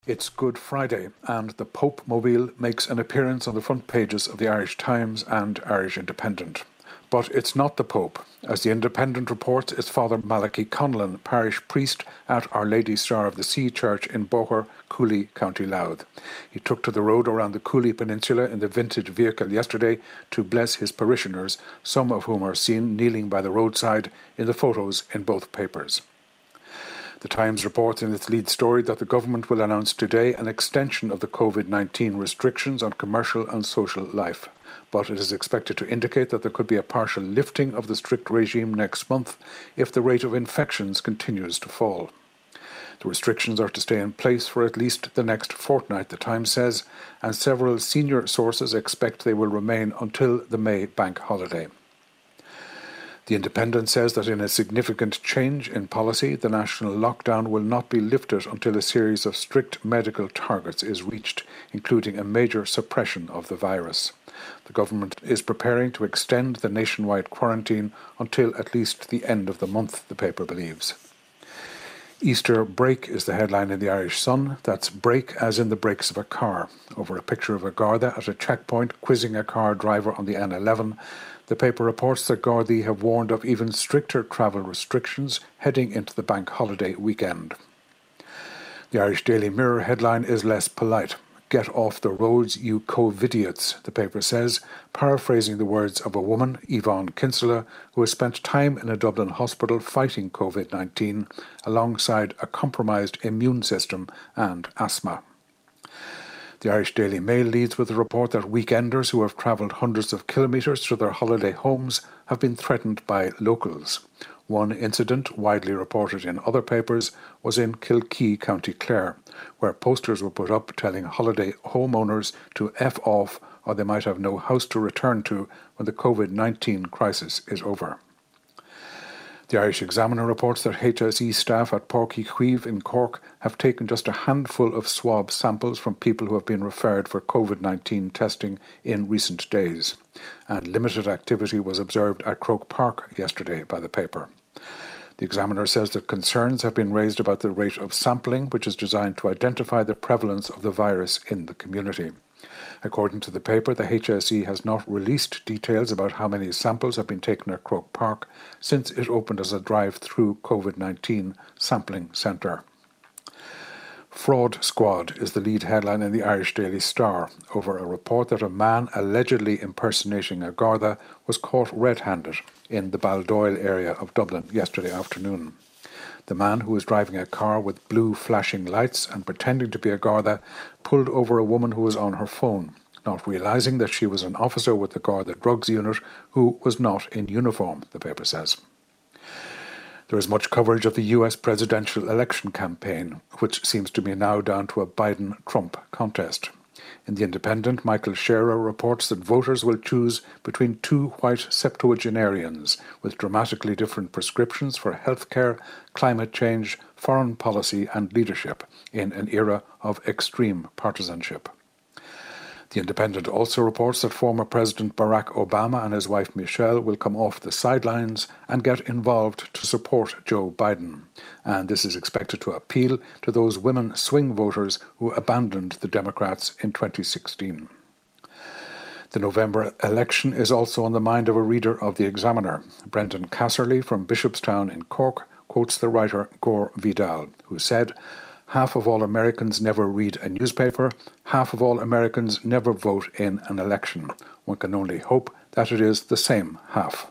It's Good Friday, and the Pope Mobile makes an appearance on the front pages of the Irish Times and Irish Independent. But it's not the Pope. As the Independent reports, it's Father Malachi Conlon, parish priest at Our Lady Star of the Sea Church in Boher, Cooley, County Louth. He took to the road around the Cooley Peninsula in the vintage vehicle yesterday to bless his parishioners, some of whom are seen kneeling by the roadside in the photos in both papers. The Times reports in its lead story that the government will announce today an extension of the COVID-19 restrictions on commercial and social life, but it is expected to indicate that there could be a partial lifting of the strict regime next month if the rate of infections continues to fall. The restrictions are to stay in place for at least the next fortnight, the Times says, and several senior sources expect they will remain until the May bank holiday. The Independent says that in a significant change in policy, the national lockdown will not be lifted until a series of strict medical targets is reached, including a major suppression of the virus. The government is preparing to extend the nationwide quarantine until at least the end of the month, the paper believes. Easter break is the headline in the Irish Sun. That's break as in the brakes of a car. Over a picture of a Garda at a checkpoint quizzing a car driver on the N11, the paper reports that Gardaí have warned of even stricter travel restrictions heading into the bank holiday weekend. The Irish Daily Mirror headline is less polite. Get off the roads, you COVIDiots, the paper says, paraphrasing the words of a woman, Yvonne Kinsella, who has spent time in a Dublin hospital fighting COVID-19 alongside a compromised immune system and asthma. The Irish Daily Mail leads with a report that weekenders who have travelled hundreds of kilometres to their holiday homes have been threatened by locals. One incident, widely reported in other papers, was in Kilkee, County Clare, where posters were put up telling holiday homeowners to F off or they might have no house to return to when the COVID-19 crisis is over. The Irish Examiner reports that HSE staff at Páirc Uí Chaoimh in Cork have taken just a handful of swab samples from people who have been referred for COVID-19 testing in recent days, and limited activity was observed at Croke Park yesterday by the paper. The Examiner says that concerns have been raised about the rate of sampling, which is designed to identify the prevalence of the virus in the community. According to the paper, the HSE has not released details about how many samples have been taken at Croke Park since it opened as a drive-through COVID-19 sampling centre. Fraud Squad is the lead headline in the Irish Daily Star over a report that a man allegedly impersonating a Garda was caught red-handed in the Baldoyle area of Dublin yesterday afternoon. The man, who was driving a car with blue flashing lights and pretending to be a Garda, pulled over a woman who was on her phone, not realising that she was an officer with the Garda Drugs Unit who was not in uniform, the paper says. There is much coverage of the US presidential election campaign, which seems to be now down to a Biden-Trump contest. In The Independent, Michael Scherer reports that voters will choose between two white septuagenarians with dramatically different prescriptions for healthcare, climate change, foreign policy and leadership in an era of extreme partisanship. The Independent also reports that former President Barack Obama and his wife Michelle will come off the sidelines and get involved to support Joe Biden. And this is expected to appeal to those women swing voters who abandoned the Democrats in 2016. The November election is also on the mind of a reader of The Examiner. Brendan Casserly from Bishopstown in Cork quotes the writer Gore Vidal, who said, "Half of all Americans never read a newspaper. Half of all Americans never vote in an election. One can only hope that it is the same half."